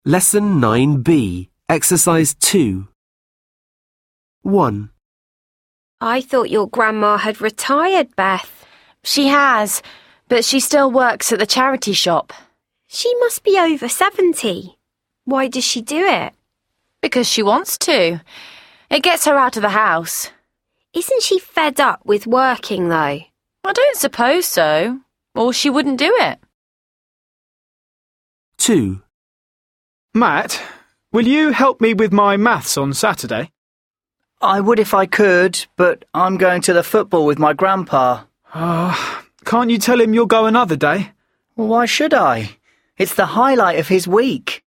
Lesson 9B, Exercise 2. 1. I thought your grandma had retired, Beth. She has, but she still works at the charity shop. She must be over 70. Why does she do it? Because she wants to. It gets her out of the house. Isn't she fed up with working, though? I don't suppose so, or she wouldn't do it. 2. Matt, will you help me with my maths on Saturday? I would if I could, but I'm going to the football with my grandpa. Can't you tell him you'll go another day? Well, why should I? It's the highlight of his week.